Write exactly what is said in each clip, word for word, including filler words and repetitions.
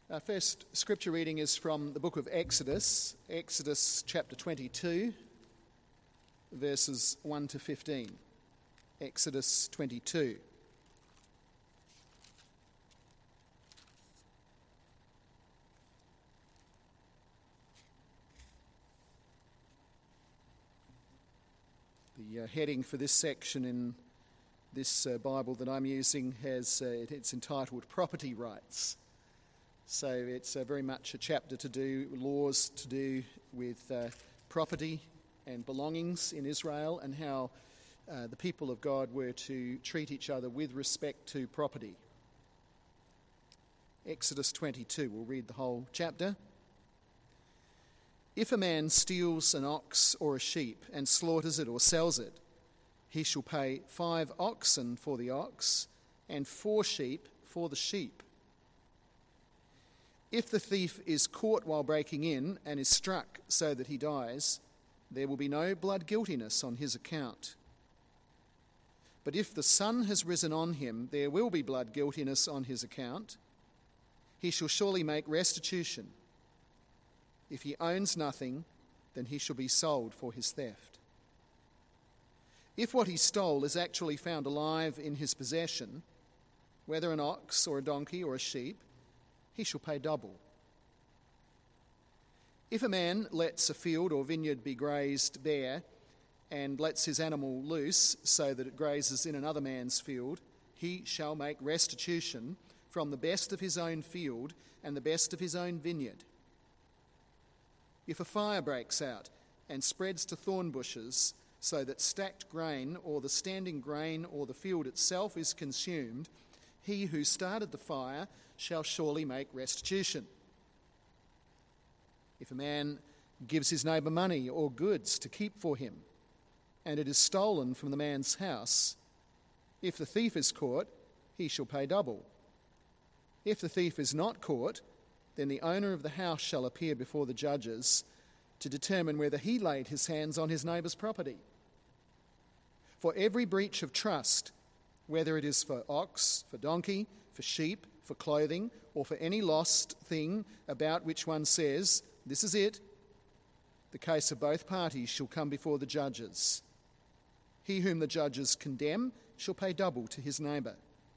Our first scripture reading is from the book of Exodus, Exodus chapter twenty-two, verses one to fifteen. Exodus twenty-two. The uh, heading for this section in this uh, Bible that I'm using has uh, it's entitled Property Rights. So it's uh, very much a chapter to do, laws to do with uh, property and belongings in Israel and how uh, the people of God were to treat each other with respect to property. Exodus twenty-two, we'll read the whole chapter. If a man steals an ox or a sheep and slaughters it or sells it, he shall pay five oxen for the ox and four sheep for the sheep. If the thief is caught while breaking in and is struck so that he dies, there will be no blood guiltiness on his account. But if the sun has risen on him, there will be blood guiltiness on his account. He shall surely make restitution. If he owns nothing, then he shall be sold for his theft. If what he stole is actually found alive in his possession, whether an ox or a donkey or a sheep, he shall pay double. If a man lets a field or vineyard be grazed bare and lets his animal loose so that it grazes in another man's field, he shall make restitution from the best of his own field and the best of his own vineyard. If a fire breaks out and spreads to thorn bushes so that stacked grain or the standing grain or the field itself is consumed, he who started the fire shall surely make restitution. If a man gives his neighbour money or goods to keep for him, and it is stolen from the man's house, if the thief is caught, he shall pay double. If the thief is not caught, then the owner of the house shall appear before the judges to determine whether he laid his hands on his neighbour's property. For every breach of trust, whether it is for ox, for donkey, for sheep, for clothing, or for any lost thing about which one says, "This is it," the case of both parties shall come before the judges. He whom the judges condemn shall pay double to his neighbour.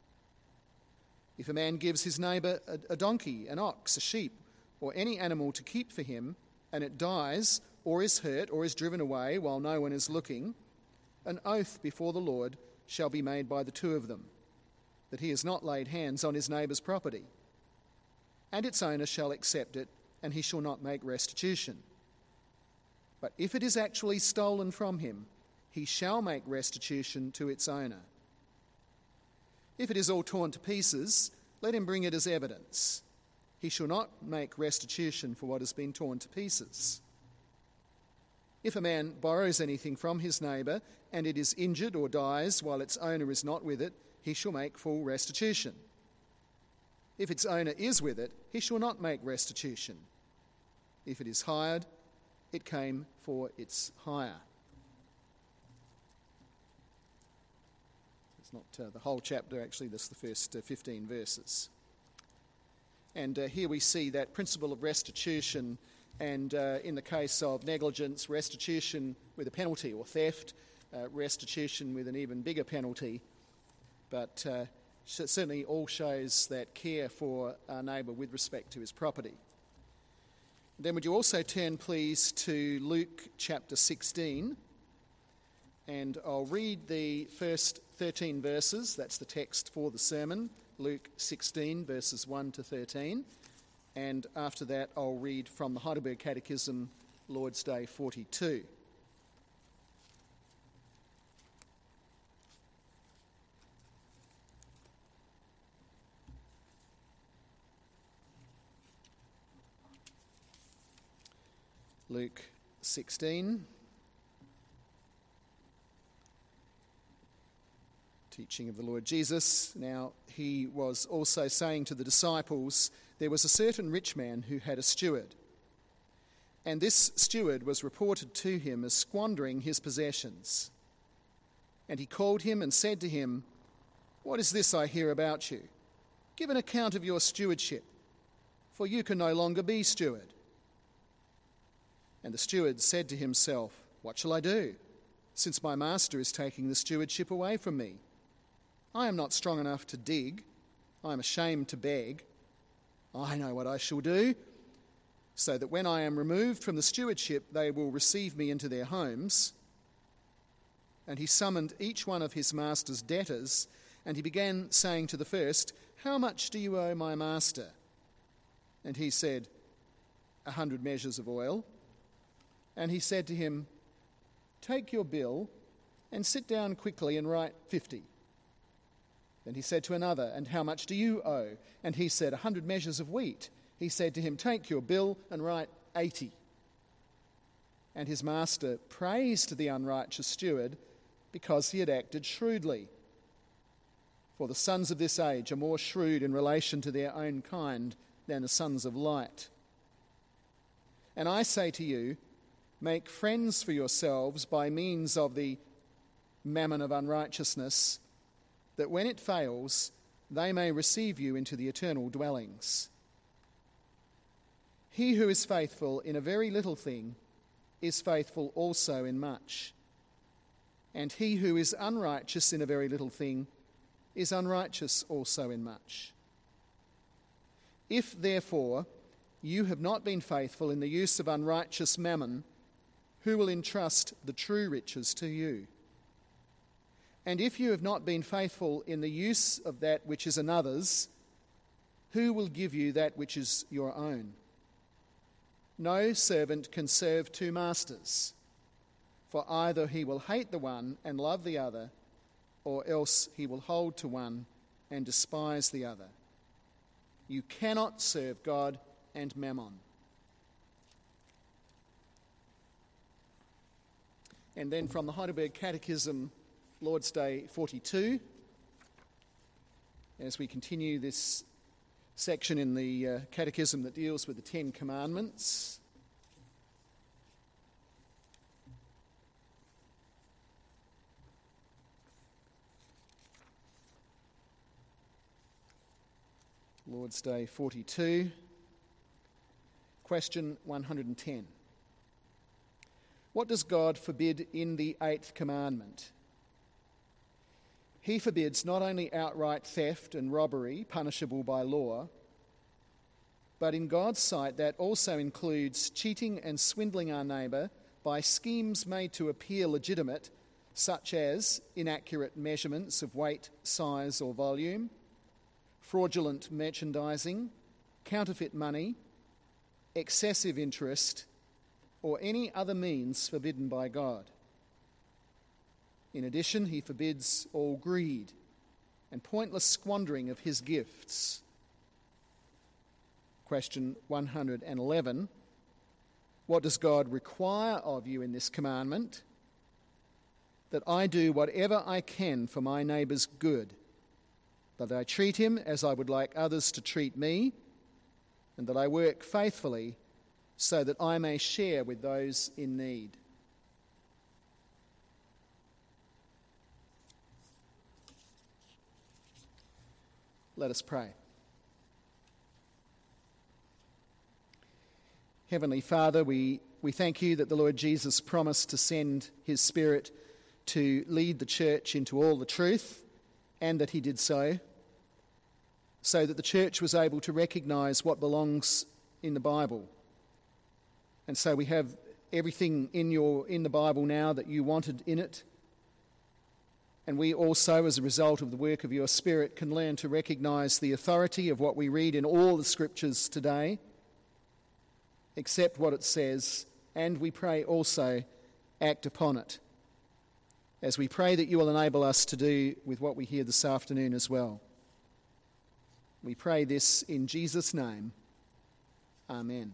If a man gives his neighbour a, a donkey, an ox, a sheep, or any animal to keep for him, and it dies, or is hurt, or is driven away while no one is looking, an oath before the Lord shall be made by the two of them, that he has not laid hands on his neighbour's property. And its owner shall accept it, and he shall not make restitution. But if it is actually stolen from him, he shall make restitution to its owner. If it is all torn to pieces, let him bring it as evidence. He shall not make restitution for what has been torn to pieces. If a man borrows anything from his neighbour, and it is injured or dies while its owner is not with it, he shall make full restitution. If its owner is with it, he shall not make restitution. If it is hired, it came for its hire. It's not uh, the whole chapter, actually, that's the first uh, fifteen verses. And uh, here we see that principle of restitution, and uh, in the case of negligence, restitution with a penalty, or theft, uh, restitution with an even bigger penalty. But uh, certainly all shows that care for our neighbour with respect to his property. Then would you also turn, please, to Luke chapter sixteen, and I'll read the first thirteen verses. That's the text for the sermon, Luke sixteen, verses one to thirteen. And after that, I'll read from the Heidelberg Catechism, Lord's Day forty-two. Luke sixteen, teaching of the Lord Jesus. Now he was also saying to the disciples, there was a certain rich man who had a steward, and this steward was reported to him as squandering his possessions. And he called him and said to him, "What is this I hear about you? Give an account of your stewardship. for you can no longer be steward." And the steward said to himself, "What shall I do, since my master is taking the stewardship away from me? I am not strong enough to dig. I am ashamed to beg. I know what I shall do, so that when I am removed from the stewardship, they will receive me into their homes." And he summoned each one of his master's debtors, and he began saying to the first, "How much do you owe my master?" And he said, "A hundred measures of oil." And he said to him, "Take your bill and sit down quickly and write fifty." Then he said to another, "And how much do you owe?" And he said, "A hundred measures of wheat." He said to him, "Take your bill and write eighty." And his master praised the unrighteous steward because he had acted shrewdly. For the sons of this age are more shrewd in relation to their own kind than the sons of light. And I say to you, make friends for yourselves by means of the mammon of unrighteousness, that when it fails, they may receive you into the eternal dwellings. He who is faithful in a very little thing is faithful also in much. And he who is unrighteous in a very little thing is unrighteous also in much. If, therefore, you have not been faithful in the use of unrighteous mammon, who will entrust the true riches to you? And if you have not been faithful in the use of that which is another's, who will give you that which is your own? No servant can serve two masters, for either he will hate the one and love the other, or else he will hold to one and despise the other. You cannot serve God and mammon. And then from the Heidelberg Catechism, Lord's Day forty-two, as we continue this section in the uh, Catechism that deals with the Ten Commandments. Lord's Day forty-two, question one hundred ten. What does God forbid in the eighth commandment? He forbids not only outright theft and robbery, punishable by law, but in God's sight that also includes cheating and swindling our neighbour by schemes made to appear legitimate, such as inaccurate measurements of weight, size or volume, fraudulent merchandising, counterfeit money, excessive interest, or any other means forbidden by God. In addition, he forbids all greed and pointless squandering of his gifts. Question one hundred eleven. What does God require of you in this commandment? That I do whatever I can for my neighbour's good, that I treat him as I would like others to treat me, and that I work faithfully so that I may share with those in need. Let us pray. Heavenly Father, we, we thank you that the Lord Jesus promised to send his Spirit to lead the church into all the truth, and that he did so, so that the church was able to recognise what belongs in the Bible. And so we have everything in your in the Bible now that you wanted in it. And we also, as a result of the work of your Spirit, can learn to recognise the authority of what we read in all the Scriptures today, accept what it says, and we pray also act upon it, as we pray that you will enable us to do with what we hear this afternoon as well. We pray this in Jesus' name. Amen.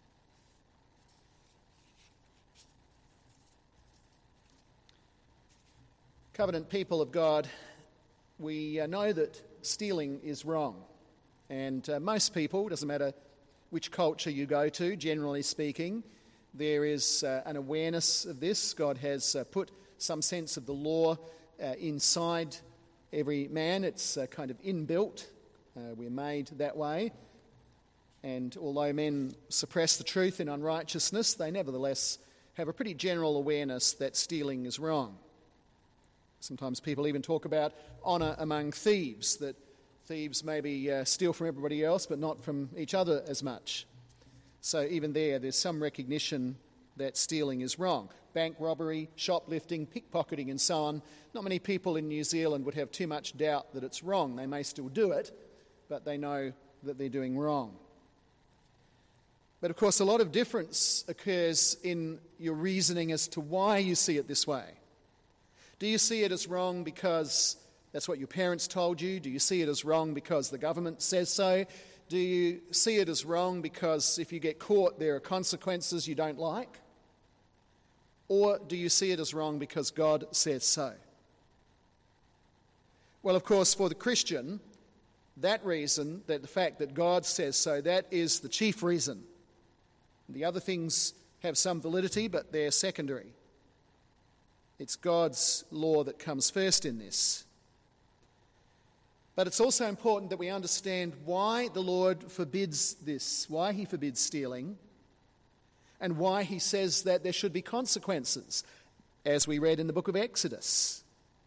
Covenant people of God, we uh, know that stealing is wrong. And uh, most people, doesn't matter which culture you go to, generally speaking, there is uh, an awareness of this. God has uh, put some sense of the law uh, inside every man. It's uh, kind of inbuilt. Uh, we're made that way. And although men suppress the truth in unrighteousness, they nevertheless have a pretty general awareness that stealing is wrong. Sometimes people even talk about honour among thieves, that thieves maybe uh, steal from everybody else but not from each other as much. So even there, there's some recognition that stealing is wrong. Bank robbery, shoplifting, pickpocketing and so on. Not many people in New Zealand would have too much doubt that it's wrong. They may still do it, but they know that they're doing wrong. But of course, a lot of difference occurs in your reasoning as to why you see it this way. Do you see it as wrong because that's what your parents told you? Do you see it as wrong because the government says so? Do you see it as wrong because if you get caught, there are consequences you don't like? Or do you see it as wrong because God says so? Well, of course, for the Christian, that reason, that the fact that God says so, that is the chief reason. The other things have some validity, but they're secondary. It's God's law that comes first in this. But it's also important that we understand why the Lord forbids this, why he forbids stealing, and why he says that there should be consequences, as we read in the book of Exodus.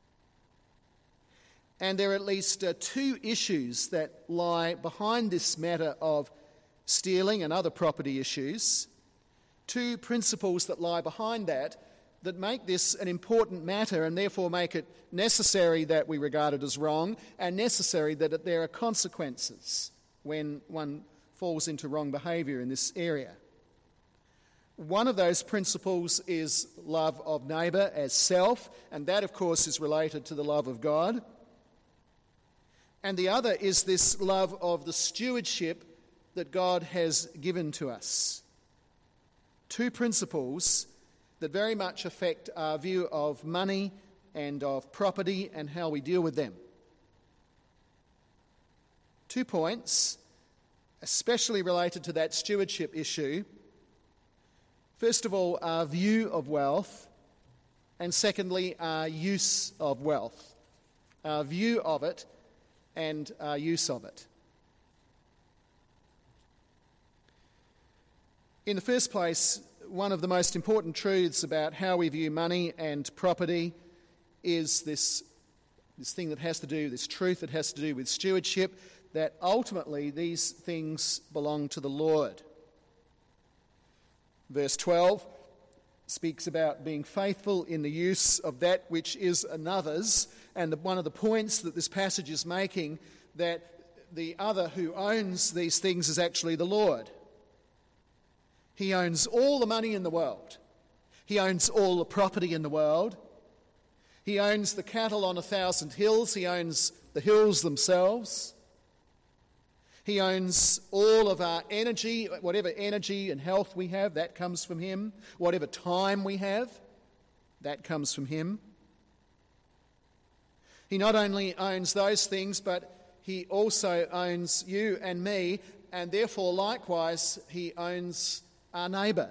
And there are at least uh, two issues that lie behind this matter of stealing and other property issues, two principles that lie behind that that make this an important matter and therefore make it necessary that we regard it as wrong and necessary that there are consequences when one falls into wrong behaviour in this area. One of those principles is love of neighbour as self, and that of course is related to the love of God. And the other is this love of the stewardship that God has given to us. Two principles that very much affect our view of money and of property and how we deal with them. Two points, especially related to that stewardship issue. First of all, our view of wealth, and secondly, our use of wealth. Our view of it and our use of it. In the first place, one of the most important truths about how we view money and property is this, this thing that has to do, this truth that has to do with stewardship, that ultimately these things belong to the Lord. Verse twelve speaks about being faithful in the use of that which is another's, and the, one of the points that this passage is making, that the other who owns these things is actually the Lord. He owns all the money in the world. He owns all the property in the world. He owns the cattle on a thousand hills. He owns the hills themselves. He owns all of our energy, whatever energy and health we have, that comes from him. Whatever time we have, that comes from him. He not only owns those things, but he also owns you and me, and therefore likewise he owns our neighbour.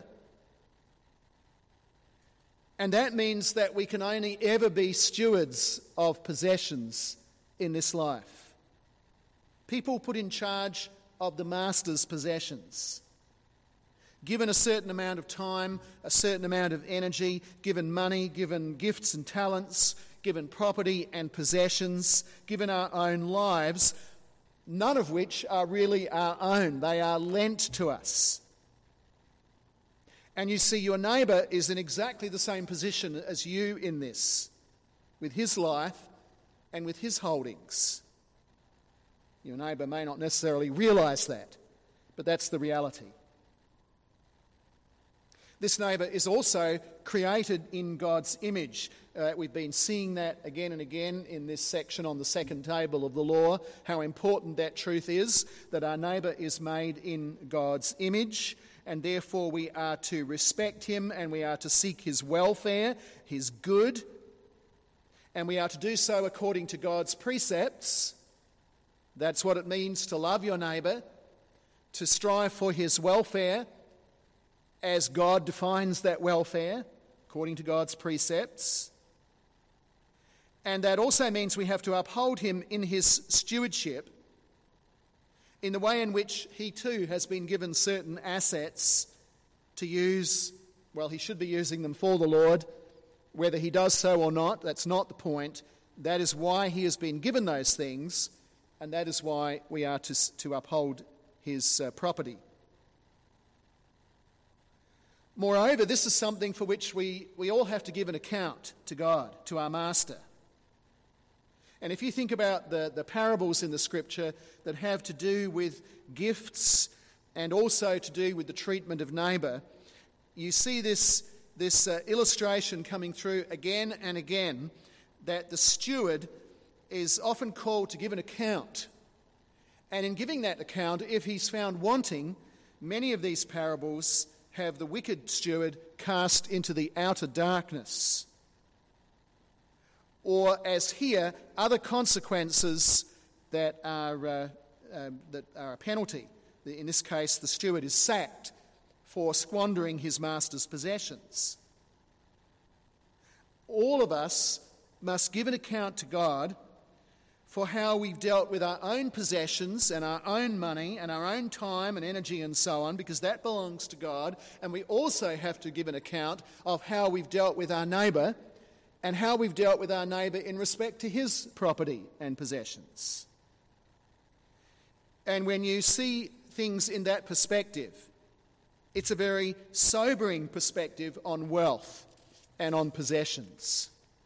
And that means that we can only ever be stewards of possessions in this life. People put in charge of the master's possessions. Given a certain amount of time, a certain amount of energy, given money, given gifts and talents, given property and possessions, given our own lives, none of which are really our own. They are lent to us. And you see, your neighbour is in exactly the same position as you in this, with his life and with his holdings. Your neighbour may not necessarily realise that, but that's the reality. This neighbour is also created in God's image. Uh, we've been seeing that again and again in this section on the second table of the law, how important that truth is, that our neighbour is made in God's image, and therefore we are to respect him and we are to seek his welfare, his good, and we are to do so according to God's precepts. That's what it means to love your neighbour, to strive for his welfare as God defines that welfare, according to God's precepts. And that also means we have to uphold him in his stewardship in the way in which he too has been given certain assets to use. Well, he should be using them for the Lord. Whether he does so or not, that's not the point. That is why he has been given those things, and that is why we are to, to uphold his uh, property. Moreover, this is something for which we, we all have to give an account to God, to our Master. And if you think about the, the parables in the Scripture that have to do with gifts and also to do with the treatment of neighbour, you see this, this uh, illustration coming through again and again, that the steward is often called to give an account. And in giving that account, if he's found wanting, many of these parables have the wicked steward cast into the outer darkness. Or, as here, other consequences that are, uh, uh, that are a penalty. In this case, the steward is sacked for squandering his master's possessions. All of us must give an account to God for how we've dealt with our own possessions and our own money and our own time and energy and so on, because that belongs to God. And we also have to give an account of how we've dealt with our neighbour and how we've dealt with our neighbour in respect to his property and possessions. And when you see things in that perspective, it's a very sobering perspective on wealth and on possessions.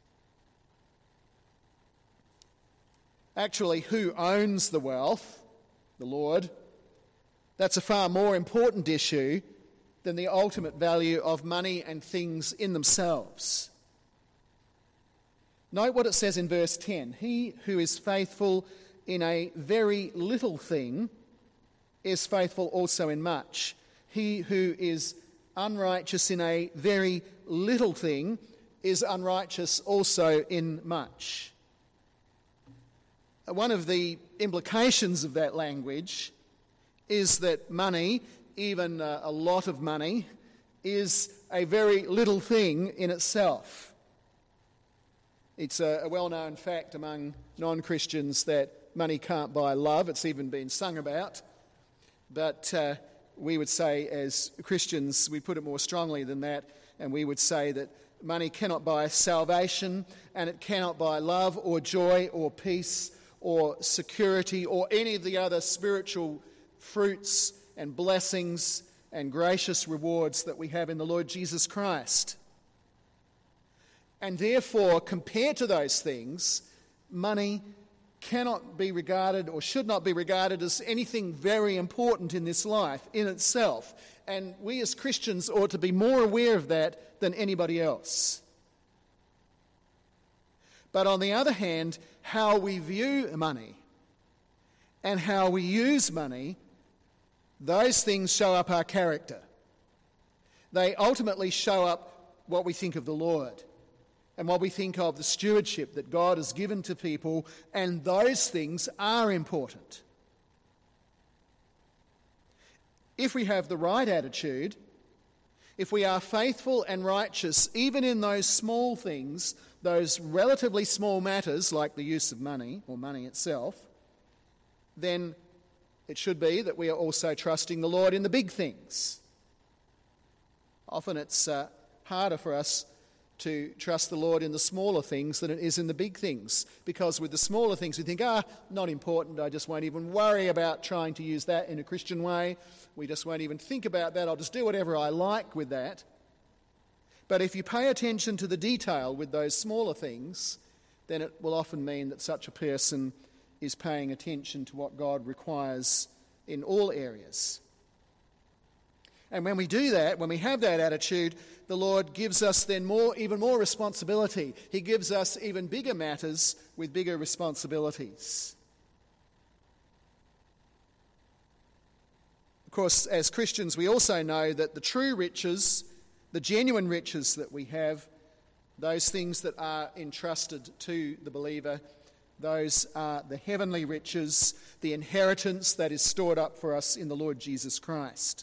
Actually, who owns the wealth? The Lord. That's a far more important issue than the ultimate value of money and things in themselves. Note what it says in verse ten. He who is faithful in a very little thing is faithful also in much. He who is unrighteous in a very little thing is unrighteous also in much. One of the implications of that language is that money, even uh, a lot of money, is a very little thing in itself. It's a, a well-known fact among non-Christians that money can't buy love. It's even been sung about. But uh, we would say, as Christians, we put it more strongly than that, and we would say that money cannot buy salvation, and it cannot buy love or joy or peace or security or any of the other spiritual fruits and blessings and gracious rewards that we have in the Lord Jesus Christ. And therefore, compared to those things, money cannot be regarded or should not be regarded as anything very important in this life in itself. And we as Christians ought to be more aware of that than anybody else. But on the other hand, how we view money and how we use money, those things show up our character. They ultimately show up what we think of the Lord and what we think of the stewardship that God has given to people, and those things are important. If we have the right attitude, if we are faithful and righteous, even in those small things, those relatively small matters like the use of money or money itself, then it should be that we are also trusting the Lord in the big things. Often it's uh, harder for us to trust the Lord in the smaller things than it is in the big things, because with the smaller things we think, ah, not important, I just won't even worry about trying to use that in a Christian way. We just won't even think about that. I'll just do whatever I like with that. But if you pay attention to the detail with those smaller things, then it will often mean that such a person is paying attention to what God requires in all areas. And when we do that, when we have that attitude, the Lord gives us then more, even more responsibility. He gives us even bigger matters with bigger responsibilities. Of course, as Christians, we also know that the true riches, the genuine riches that we have, those things that are entrusted to the believer, those are the heavenly riches, the inheritance that is stored up for us in the Lord Jesus Christ.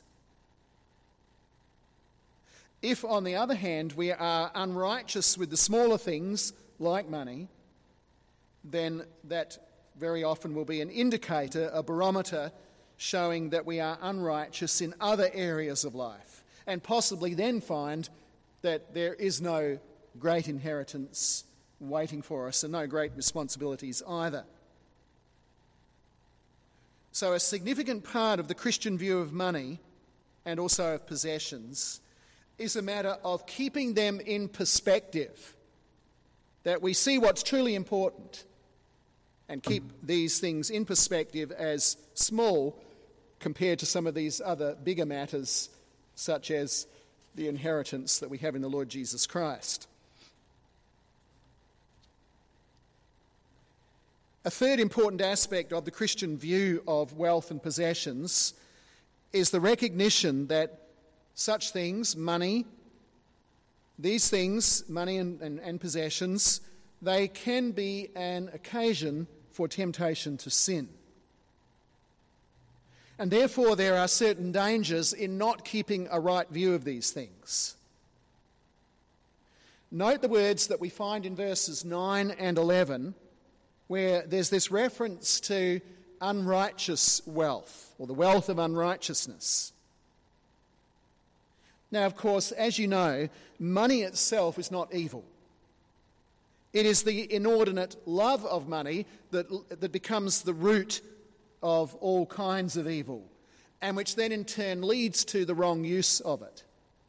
If, on the other hand, we are unrighteous with the smaller things, like money, then that very often will be an indicator, a barometer showing that we are unrighteous in other areas of life, and possibly then find that there is no great inheritance waiting for us and no great responsibilities either. So a significant part of the Christian view of money and also of possessions is a matter of keeping them in perspective, that we see what's truly important and keep these things in perspective as small compared to some of these other bigger matters, such as the inheritance that we have in the Lord Jesus Christ. A third important aspect of the Christian view of wealth and possessions is the recognition that such things, money, these things, money and, and, and possessions, they can be an occasion for temptation to sin. And therefore there are certain dangers in not keeping a right view of these things. Note the words that we find in verses nine and eleven, where there's this reference to unrighteous wealth, or the wealth of unrighteousness. Now, of course, as you know, money itself is not evil. It is the inordinate love of money that, that becomes the root of all kinds of evil, and which then in turn leads to the wrong use of it.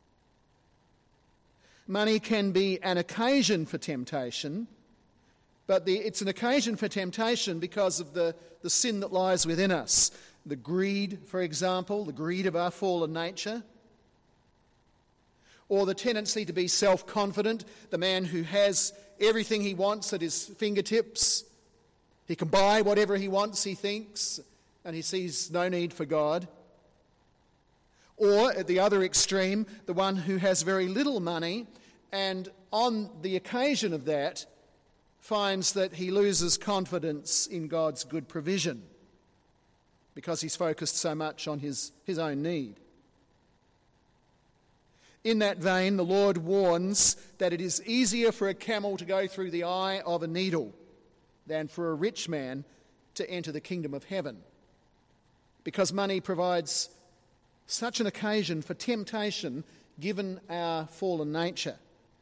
Money can be an occasion for temptation, but the, it's an occasion for temptation because of the, the sin that lies within us. The greed, for example, the greed of our fallen nature, or the tendency to be self-confident, the man who has everything he wants at his fingertips. He can buy whatever he wants, he thinks, and he sees no need for God. Or, at the other extreme, the one who has very little money and on the occasion of that finds that he loses confidence in God's good provision because he's focused so much on his, his own need. In that vein, the Lord warns that it is easier for a camel to go through the eye of a needle than for a rich man to enter the kingdom of heaven, because money provides such an occasion for temptation given our fallen nature.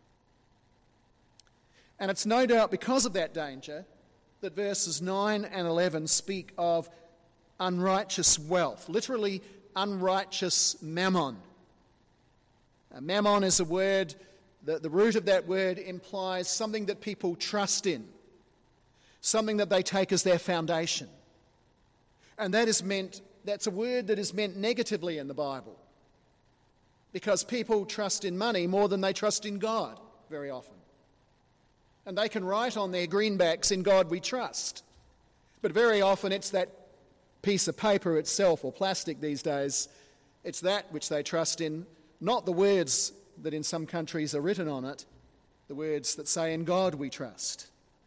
And it's no doubt because of that danger that verses nine and eleven speak of unrighteous wealth, literally unrighteous mammon. Uh, mammon is a word, the, the root of that word implies something that people trust in, something that they take as their foundation. And that is meant, that's a word that is meant negatively in the Bible, because people trust in money more than they trust in God very often. And they can write on their greenbacks, "In God we trust." But very often it's that piece of paper itself, or plastic these days, it's that which they trust in, not the words that in some countries are written on it, the words that say, "In God we trust."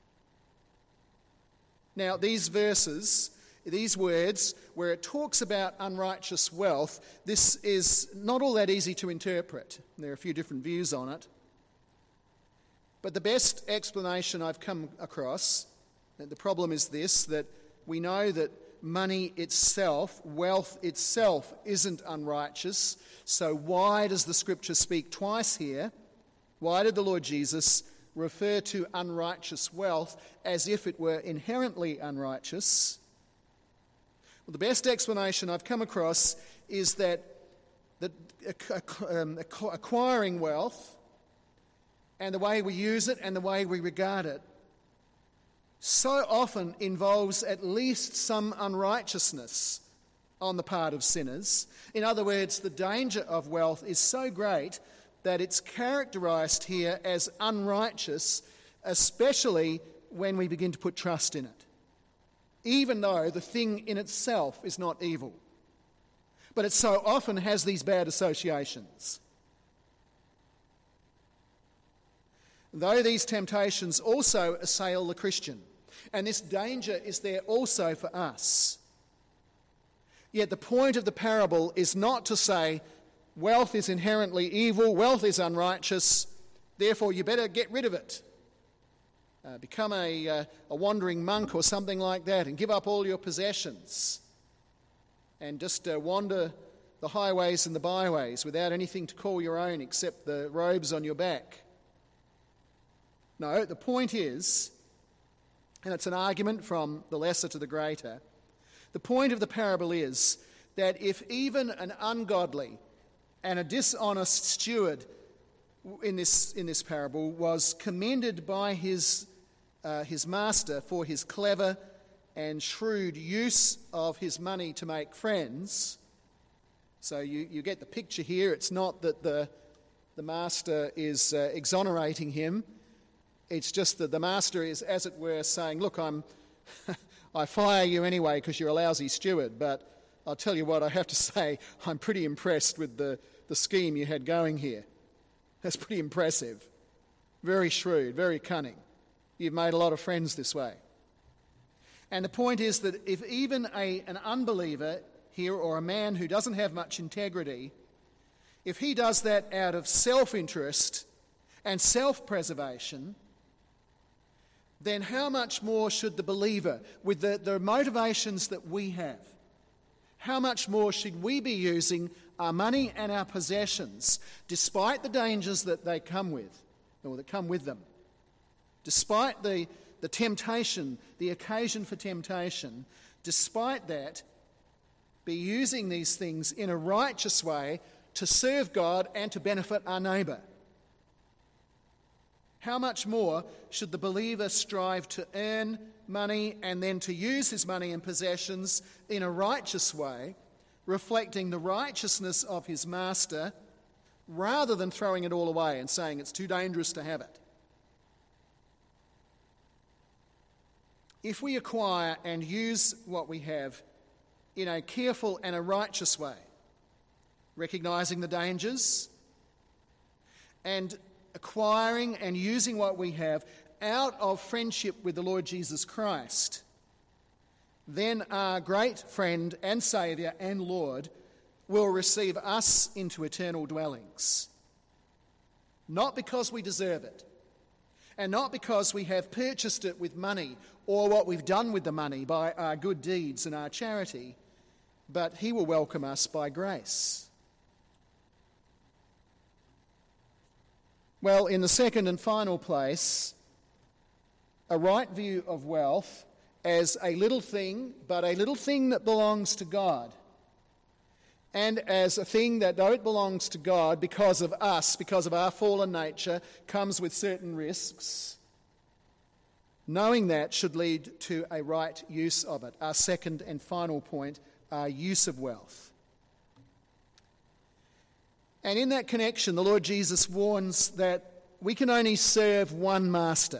Now, these verses, these words, where it talks about unrighteous wealth, this is not all that easy to interpret. There are a few different views on it. But the best explanation I've come across, and the problem is this, that we know that money itself, wealth itself, isn't unrighteous. So why does the Scripture speak twice here? Why did the Lord Jesus refer to unrighteous wealth as if it were inherently unrighteous? Well, the best explanation I've come across is that, that um, acquiring wealth and the way we use it and the way we regard it so often involves at least some unrighteousness on the part of sinners. In other words, the danger of wealth is so great that it's characterised here as unrighteous, especially when we begin to put trust in it, even though the thing in itself is not evil. But it so often has these bad associations. Though these temptations also assail the Christian, and this danger is there also for us, yet the point of the parable is not to say wealth is inherently evil, wealth is unrighteous, therefore you better get rid of it. Uh, become a, uh, a wandering monk or something like that and give up all your possessions. and just uh, wander the highways and the byways without anything to call your own except the robes on your back. No, the point is, and it's an argument from the lesser to the greater, the point of the parable is that if even an ungodly and a dishonest steward in this, in this parable was commended by his, uh, his master for his clever and shrewd use of his money to make friends, so you, you get the picture here. It's not that the, the master is uh, exonerating him. It's just that the master is, as it were, saying, look, I'm, I fire you anyway because you're a lousy steward, but I'll tell you what, I have to say, I'm pretty impressed with the, the scheme you had going here. That's pretty impressive. Very shrewd, very cunning. You've made a lot of friends this way. And the point is that if even a, an unbeliever here, or a man who doesn't have much integrity, if he does that out of self-interest and self-preservation, then how much more should the believer, with the, the motivations that we have, how much more should we be using our money and our possessions, despite the dangers that they come with, or that come with them, despite the, the temptation, the occasion for temptation, despite that, be using these things in a righteous way to serve God and to benefit our neighbour? How much more should the believer strive to earn money and then to use his money and possessions in a righteous way, reflecting the righteousness of his master, rather than throwing it all away and saying it's too dangerous to have it? If we acquire and use what we have in a careful and a righteous way, recognising the dangers, and acquiring and using what we have out of friendship with the Lord Jesus Christ, then our great friend and Saviour and Lord will receive us into eternal dwellings. Not because we deserve it, and not because we have purchased it with money or what we've done with the money by our good deeds and our charity, but he will welcome us by grace. Well, in the second and final place, a right view of wealth as a little thing, but a little thing that belongs to God, and as a thing that, though it belongs to God because of us, because of our fallen nature, comes with certain risks. Knowing that should lead to a right use of it. Our second and final point, our use of wealth. And in that connection, the Lord Jesus warns that we can only serve one master.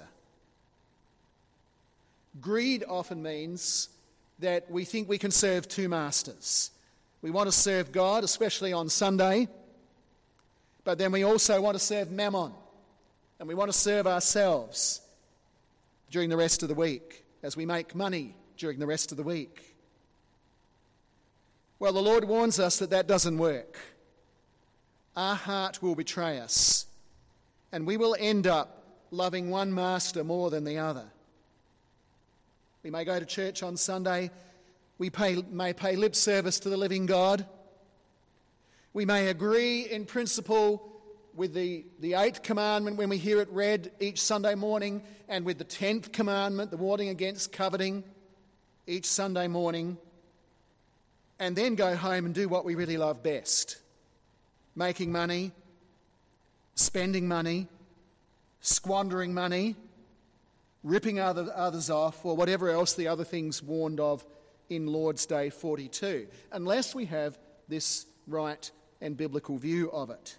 Greed often means that we think we can serve two masters. We want to serve God, especially on Sunday, but then we also want to serve Mammon, and we want to serve ourselves during the rest of the week, as we make money during the rest of the week. Well, the Lord warns us that that doesn't work. Our heart will betray us, and we will end up loving one master more than the other. We may go to church on Sunday. We pay, may pay lip service to the living God. We may agree in principle with the, the eighth commandment when we hear it read each Sunday morning, and with the tenth commandment, the warning against coveting, each Sunday morning, and then go home and do what we really love best: making money, spending money, squandering money, ripping other, others off, or whatever else the other things warned of in Lord's Day forty-two, unless we have this right and biblical view of it.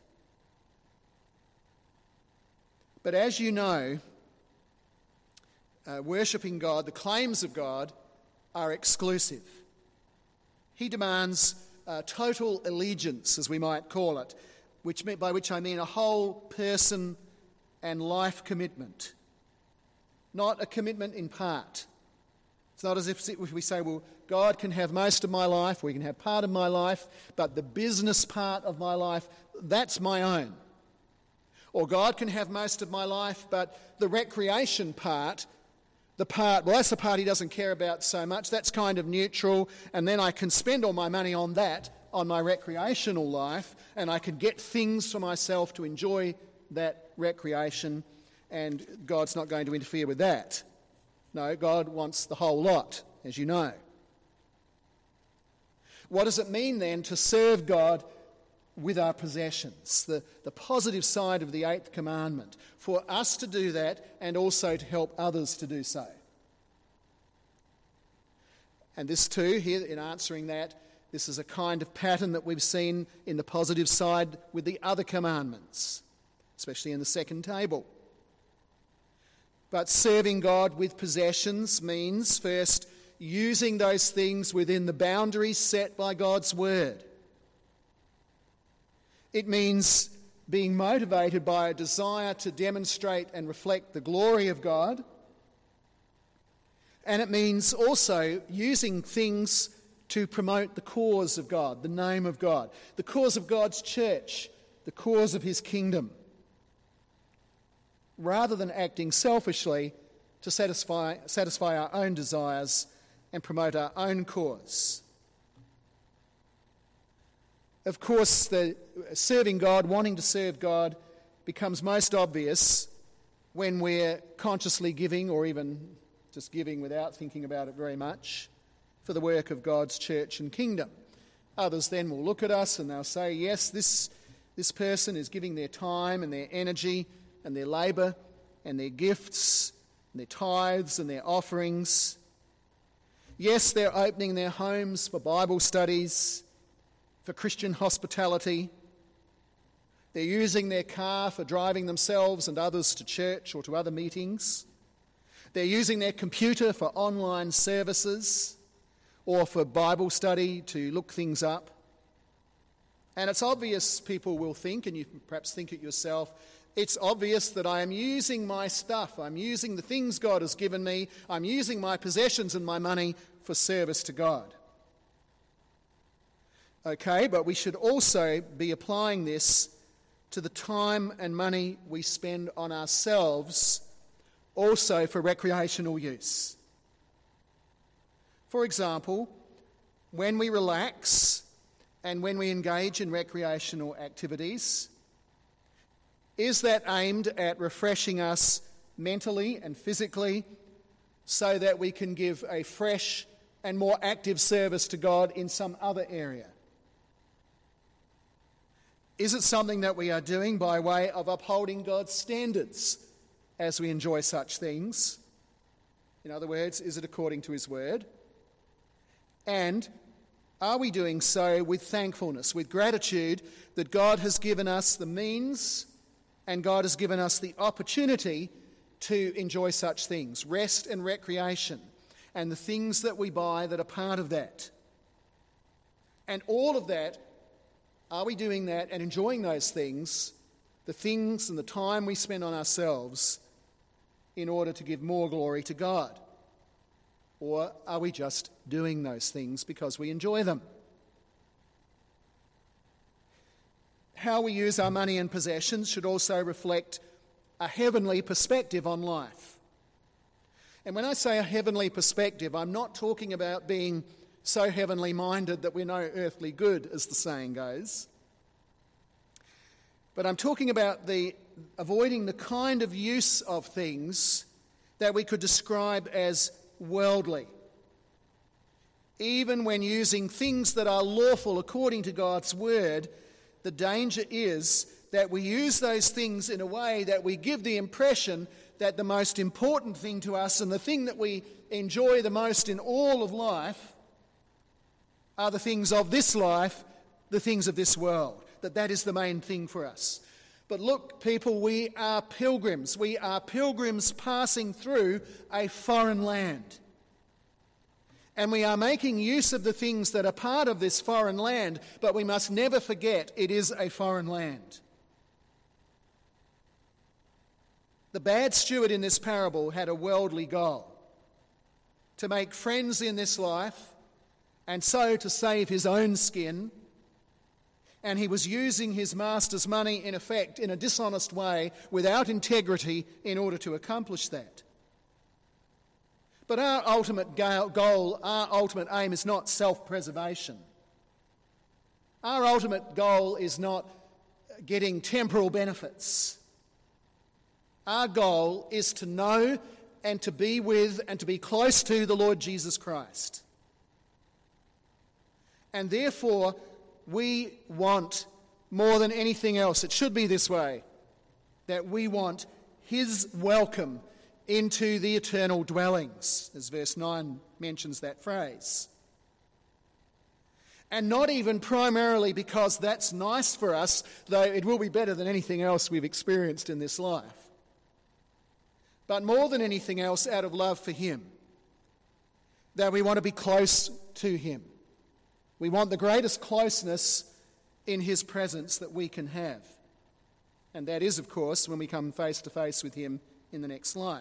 But as you know, uh, worshipping God, the claims of God, are exclusive. He demands uh, total allegiance, as we might call it, which by which I mean a whole person and life commitment, not a commitment in part. It's not as if we say, well, God can have most of my life, we can have part of my life, but the business part of my life, that's my own. Or God can have most of my life, but the recreation part, the part, well, that's the part he doesn't care about so much. That's kind of neutral, and then I can spend all my money on that, on my recreational life, and I can get things for myself to enjoy that recreation, and God's not going to interfere with that. No, God wants the whole lot, as you know. What does it mean then to serve God with our possessions? The, the positive side of the eighth commandment, for us to do that and also to help others to do so. And this too, here in answering that, this is a kind of pattern that we've seen in the positive side with the other commandments, especially in the second table. But serving God with possessions means, first, using those things within the boundaries set by God's word. It means being motivated by a desire to demonstrate and reflect the glory of God. And it means also using things to promote the cause of God, the name of God, the cause of God's church, the cause of his kingdom, rather than acting selfishly to satisfy, satisfy our own desires and promote our own cause. Of course, the serving God, wanting to serve God, becomes most obvious when we're consciously giving, or even just giving without thinking about it very much, for the work of God's church and kingdom. Others then will look at us and they'll say, yes, this, this person is giving their time and their energy and their labour and their gifts and their tithes and their offerings. Yes, they're opening their homes for Bible studies, for Christian hospitality. They're using their car for driving themselves and others to church or to other meetings. They're using their computer for online services or for Bible study to look things up. And it's obvious, people will think, and you perhaps think it yourself, it's obvious that I am using my stuff, I'm using the things God has given me, I'm using my possessions and my money for service to God. Okay, but we should also be applying this to the time and money we spend on ourselves, also for recreational use. For example, when we relax and when we engage in recreational activities, is that aimed at refreshing us mentally and physically so that we can give a fresh and more active service to God in some other area? Is it something that we are doing by way of upholding God's standards as we enjoy such things? In other words, is it according to his word? And are we doing so with thankfulness, with gratitude that God has given us the means and God has given us the opportunity to enjoy such things, rest and recreation, and the things that we buy that are part of that? And all of that, are we doing that and enjoying those things, the things and the time we spend on ourselves, in order to give more glory to God? Or are we just doing those things because we enjoy them? How we use our money and possessions should also reflect a heavenly perspective on life. And when I say a heavenly perspective, I'm not talking about being so heavenly minded that we're no earthly good, as the saying goes. But I'm talking about the avoiding the kind of use of things that we could describe as worldly. Even when using things that are lawful according to God's word, the danger is that we use those things in a way that we give the impression that the most important thing to us and the thing that we enjoy the most in all of life are the things of this life, the things of this world, that that is the main thing for us. But look, people, we are pilgrims. We are pilgrims passing through a foreign land. And we are making use of the things that are part of this foreign land, but we must never forget it is a foreign land. The bad steward in this parable had a worldly goal: to make friends in this life, and so to save his own skin. And he was using his master's money, in effect, in a dishonest way, without integrity, in order to accomplish that. But our ultimate goal, our ultimate aim is not self-preservation. Our ultimate goal is not getting temporal benefits. Our goal is to know and to be with and to be close to the Lord Jesus Christ. And therefore, we want more than anything else, it should be this way, that we want his welcome into the eternal dwellings, as verse nine mentions that phrase. And not even primarily because that's nice for us, though it will be better than anything else we've experienced in this life. But more than anything else, out of love for him, that we want to be close to him. We want the greatest closeness in his presence that we can have. And that is, of course, when we come face to face with him in the next life.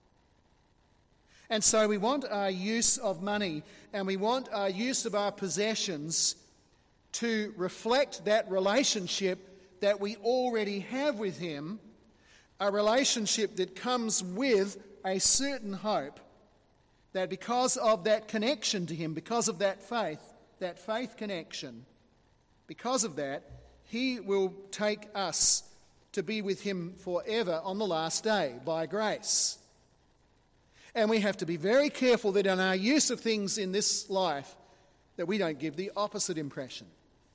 And so we want our use of money and we want our use of our possessions to reflect that relationship that we already have with him, a relationship that comes with a certain hope that because of that connection to him, because of that faith, that faith connection, because of that, he will take us to be with him forever on the last day by grace. And we have to be very careful that in our use of things in this life, that we don't give the opposite impression.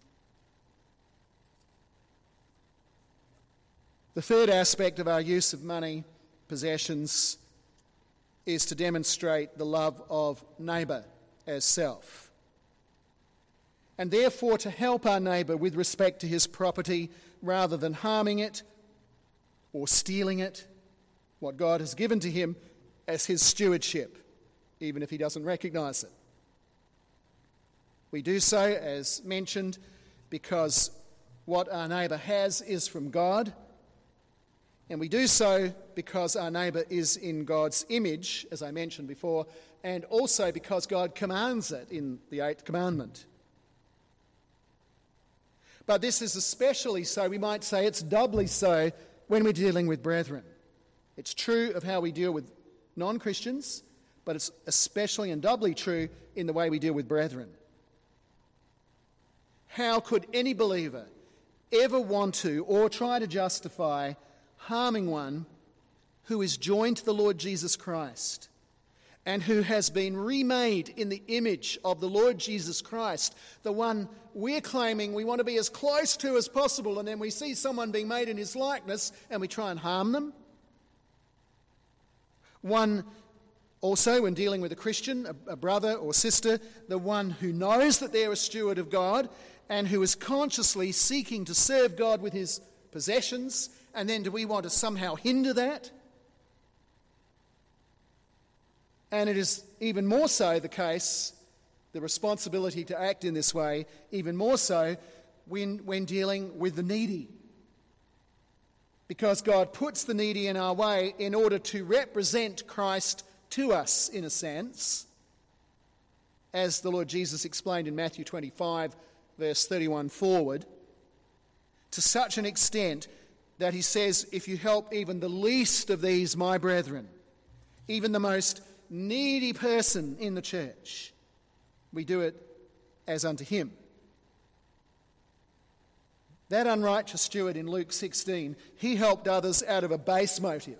The third aspect of our use of money, possessions, is to demonstrate the love of neighbour as self. And therefore to help our neighbour with respect to his property rather than harming it or stealing it, what God has given to him as his stewardship, even if he doesn't recognise it. We do so, as mentioned, because what our neighbour has is from God, and we do so because our neighbour is in God's image, as I mentioned before, and also because God commands it in the eighth commandment. But this is especially so, we might say it's doubly so, when we're dealing with brethren. It's true of how we deal with non-Christians, but it's especially and doubly true in the way we deal with brethren. How could any believer ever want to or try to justify harming one who is joined to the Lord Jesus Christ and who has been remade in the image of the Lord Jesus Christ, the one we're claiming we want to be as close to as possible, and then we see someone being made in his likeness and we try and harm them? One also, when dealing with a Christian, a, a brother or sister, the one who knows that they're a steward of God and who is consciously seeking to serve God with his possessions, and then do we want to somehow hinder that? And it is even more so the case, the responsibility to act in this way, even more so when, when dealing with the needy. Because God puts the needy in our way in order to represent Christ to us, in a sense, as the Lord Jesus explained in Matthew twenty-five, verse thirty-one forward, to such an extent that he says, if you help even the least of these, my brethren, even the most needy person in the church, we do it as unto him. That unrighteous steward in Luke sixteen, he helped others out of a base motive.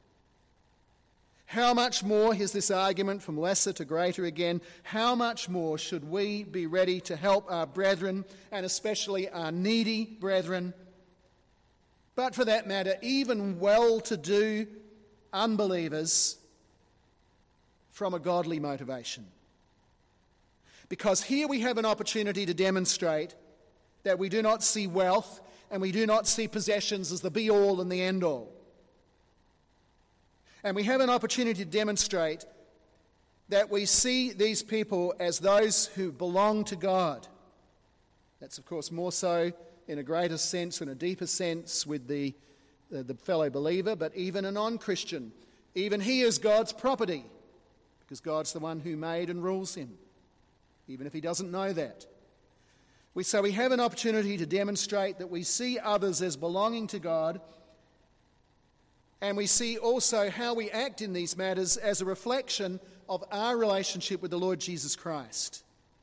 How much more is this argument from lesser to greater again? How much more should we be ready to help our brethren, and especially our needy brethren, but for that matter, even well-to-do unbelievers, from a godly motivation? Because here we have an opportunity to demonstrate that we do not see wealth and we do not see possessions as the be-all and the end-all. And we have an opportunity to demonstrate that we see these people as those who belong to God. That's, of course, more so in a greater sense, in a deeper sense with the, the, the fellow believer, but even a non-Christian. Even he is God's property, because God's the one who made and rules him, even if he doesn't know that. We, so we have an opportunity to demonstrate that we see others as belonging to God, and we see also how we act in these matters as a reflection of our relationship with the Lord Jesus Christ.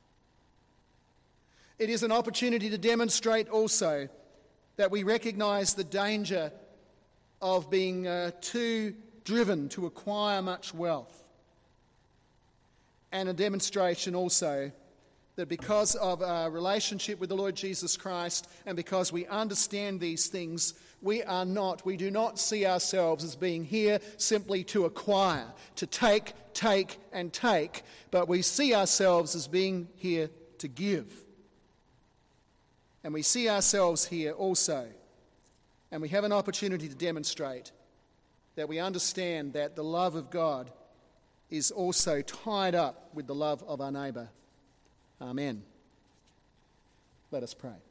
It is an opportunity to demonstrate also that we recognise the danger of being uh, too driven to acquire much wealth, and a demonstration also that because of our relationship with the Lord Jesus Christ and because we understand these things, we are not, we do not see ourselves as being here simply to acquire, to take, take and take, but we see ourselves as being here to give. And we see ourselves here also, and we have an opportunity to demonstrate that we understand that the love of God is also tied up with the love of our neighbour. Amen. Let us pray.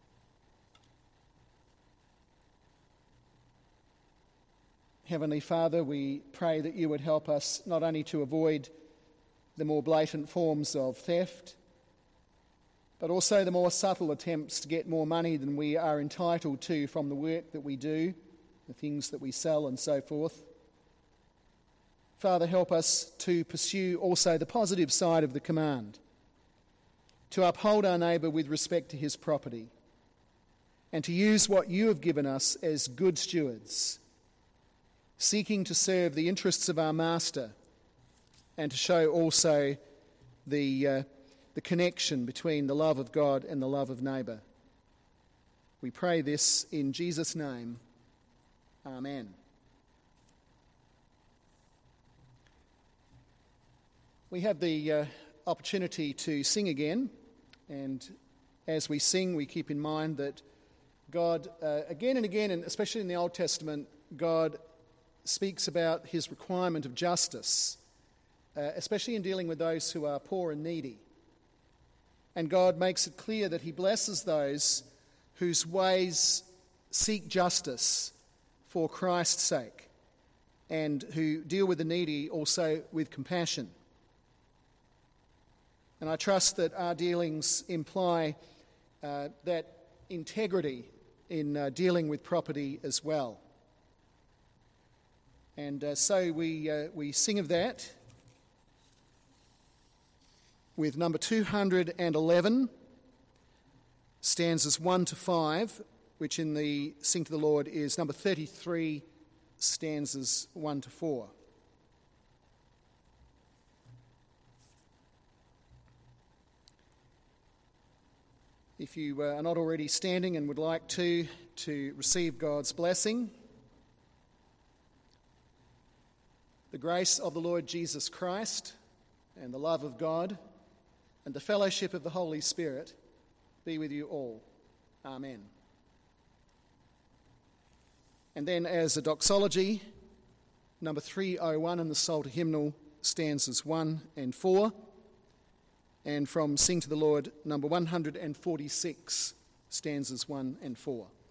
Heavenly Father, we pray that you would help us not only to avoid the more blatant forms of theft, but also the more subtle attempts to get more money than we are entitled to from the work that we do, the things that we sell and so forth. Father, help us to pursue also the positive side of the command, to uphold our neighbour with respect to his property, and to use what you have given us as good stewards, seeking to serve the interests of our master and to show also the, uh, the connection between the love of God and the love of neighbour. We pray this in Jesus' name. Amen. We have the uh, opportunity to sing again, and as we sing, we keep in mind that God, uh, again and again, and especially in the Old Testament, God speaks about his requirement of justice, uh, especially in dealing with those who are poor and needy. And God makes it clear that he blesses those whose ways seek justice for Christ's sake, and who deal with the needy also with compassion. And I trust that our dealings imply uh, that integrity in uh, dealing with property as well. And uh, so we, uh, we sing of that with number two hundred eleven, stanzas one to five, which in the Sing to the Lord is number thirty-three, stanzas one to four. If you are not already standing and would like to, to receive God's blessing, the grace of the Lord Jesus Christ and the love of God and the fellowship of the Holy Spirit be with you all. Amen. And then as a doxology, number three oh one in the Psalter hymnal, stanzas one and four. And from Sing to the Lord, number one hundred forty-six, stanzas one and four.